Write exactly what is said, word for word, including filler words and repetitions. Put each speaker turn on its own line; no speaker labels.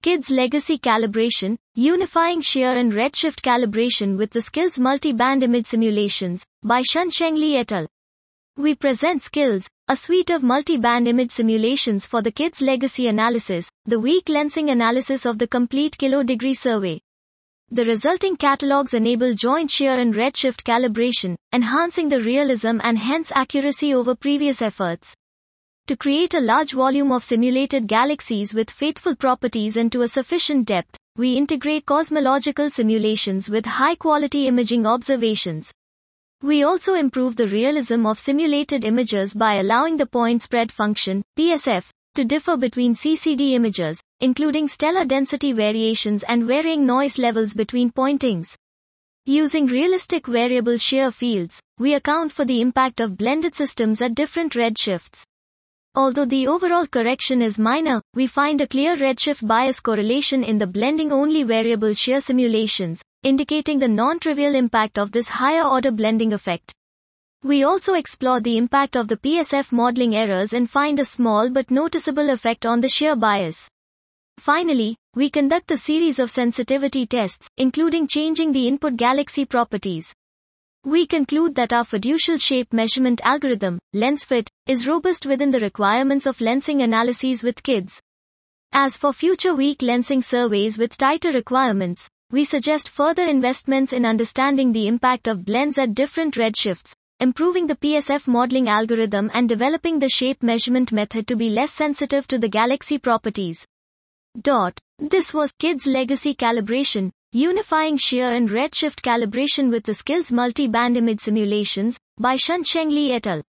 Kids Legacy Calibration, Unifying Shear and Redshift Calibration with the SKILLS Multi-Band Image Simulations, by Shunsheng Li et al. We present SKILLS, a suite of multi-band image simulations for the Kids Legacy Analysis, the weak lensing analysis of the complete kilo-degree survey. The resulting catalogs enable joint shear and redshift calibration, enhancing the realism and hence accuracy over previous efforts. To create a large volume of simulated galaxies with faithful properties and to a sufficient depth, we integrate cosmological simulations with high-quality imaging observations. We also improve the realism of simulated images by allowing the point spread function, P S F, to differ between C C D images, including stellar density variations and varying noise levels between pointings. Using realistic variable shear fields, we account for the impact of blended systems at different redshifts. Although the overall correction is minor, we find a clear redshift bias correlation in the blending-only variable shear simulations, indicating the non-trivial impact of this higher-order blending effect. We also explore the impact of the P S F modeling errors and find a small but noticeable effect on the shear bias. Finally, we conduct a series of sensitivity tests, including changing the input galaxy properties. We conclude that our fiducial shape measurement algorithm, LensFit, is robust within the requirements of lensing analyses with kids. As for future weak lensing surveys with tighter requirements, we suggest further investments in understanding the impact of blends at different redshifts, improving the P S F modeling algorithm and developing the shape measurement method to be less sensitive to the galaxy properties. Dot. This was Kids Legacy Calibration, Unifying Shear and Redshift Calibration with the SKILLS Multi-Band Image Simulations, by Shunsheng Li et al.